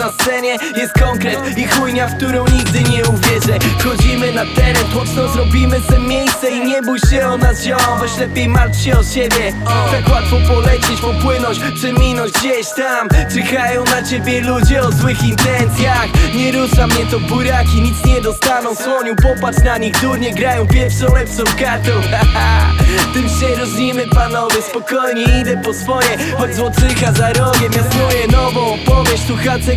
na scenie jest konkret i chujnia, w którą nigdy nie uwierzę. Wchodzimy na teren, tłoczno zrobimy se miejsce i nie bój się o nas, ziom, weź lepiej martw się o siebie. Tak łatwo polecieć, popłynąć, przeminąć gdzieś tam. Czyhają na ciebie ludzie o złych intencjach. Nie rusza mnie to buraki, nic nie dostaną. Słoniu, popatrz na nich, durnie grają pierwszą lepszą kartą. Tym się różnimy, panowie, spokojnie idę po swoje. Choć złoczycha za rogiem, ja snuję nową opowieść, tu HC